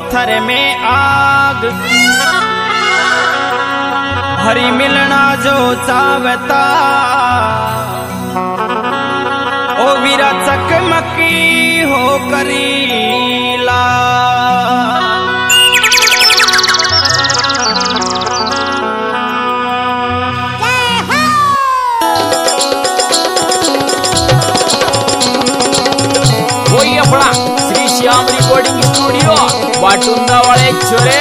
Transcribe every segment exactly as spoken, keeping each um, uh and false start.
पत्थर में आग हरी मिलना जो चावता ओ वीरा चकमकी हो करीला वही अपना श्री श्याम रिकॉर्डिंग स्टूडियो वाटुंदा वाले छोरे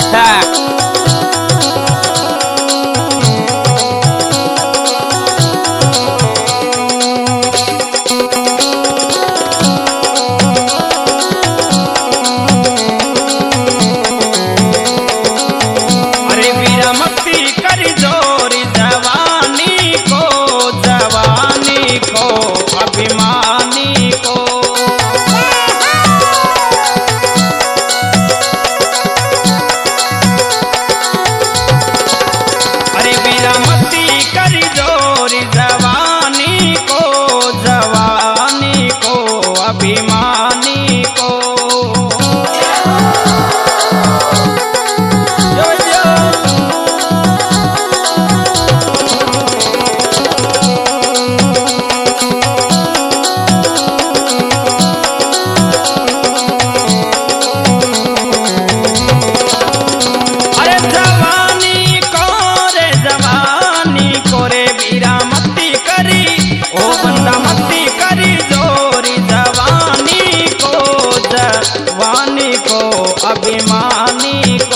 अभिमानी को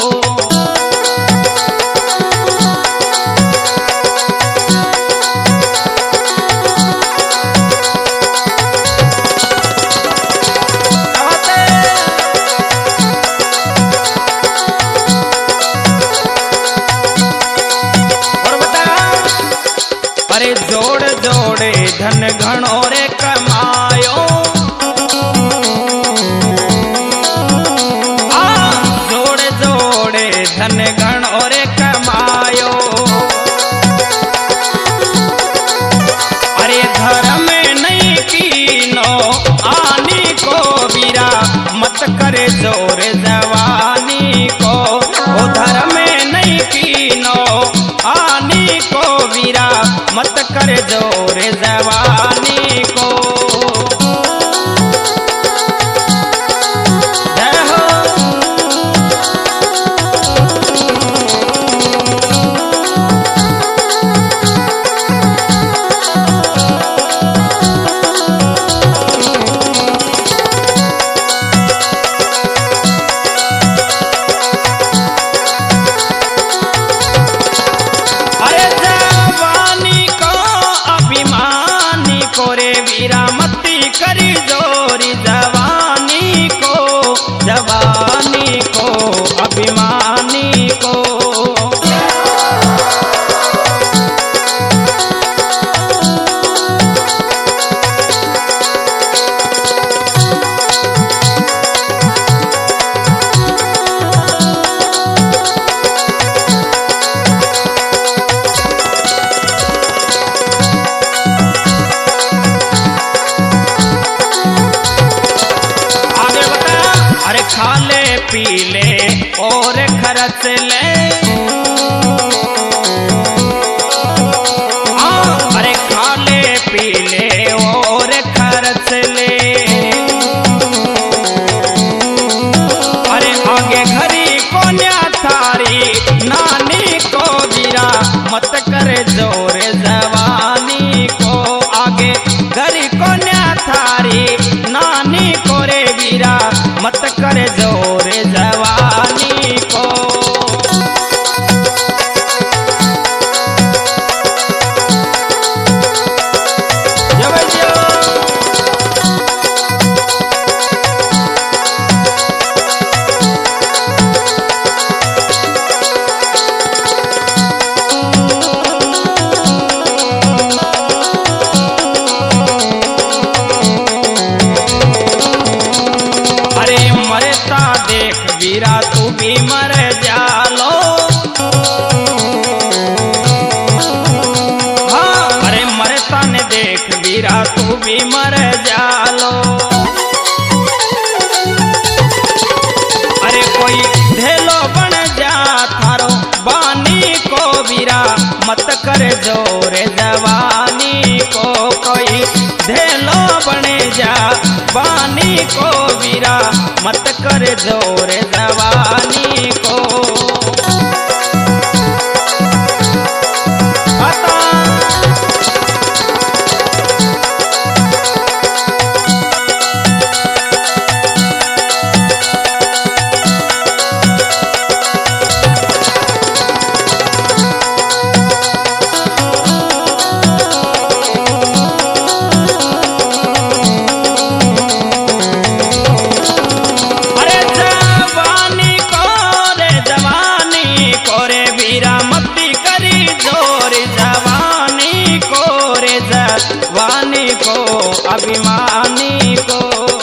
और बता अरे जोड़ जोड़े धन घणो रे कमायो धन घणो रे कमायो अरे धर्म नहीं कीनो आनी को वीरा मत करे जोर जवानी को ओ धर्म नहीं कीनो आनी को वीरा मत करे जोर जवानी को वीरा मती करी जोरी जवानी को जवानी को अभिमानी को खाले पीले और खर्च ले अरे खाले पीले और खर्च ले अरे आगे घरी को न्या थारी नानी को वीरा मत करे जोर जवानी को आगे घरी को न्या थारी नानी को रे वीरा मत करे जोर जवानी को वीरा तू भी मर जालो हाँ अरे मरता ने देख वीरा तू भी मर जालो मत कर जोर जवानी को कोई धेलो बने जा वानी को वीरा मत कर जोर जवानी को वानी को अभिमानी को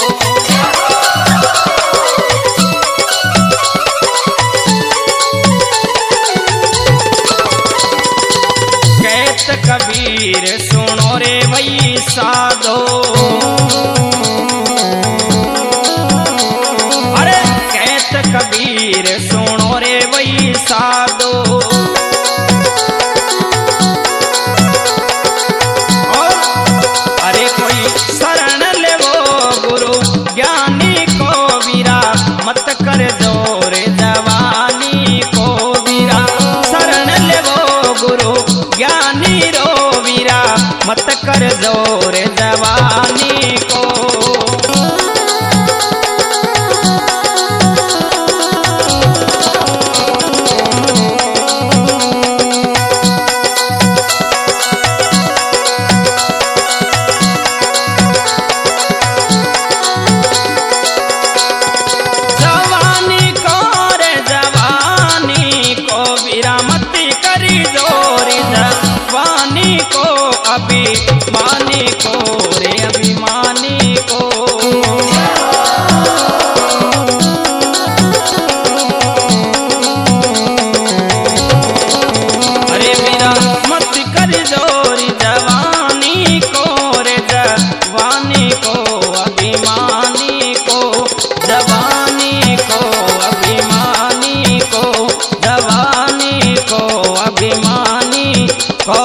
कहत कबीर सुनो रे वही साधो अरे कहत कबीर सुनो रे वही साधो शरण ले वो गुरु ज्ञानी को वीरा मत कर जोर जवानी को वीरा शरण ले वो गुरु ज्ञानी रो वीरा मत कर जोर जवानी को को अभिमानी को रे अभिमानी को अरे मेरा मत कर जोरी जवानी को रे जवानी को अभिमानी को जवानी को अभिमानी को जवानी को अभिमानी को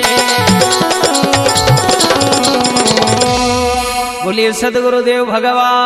बोलिए सद्गुरुदेव भगवान।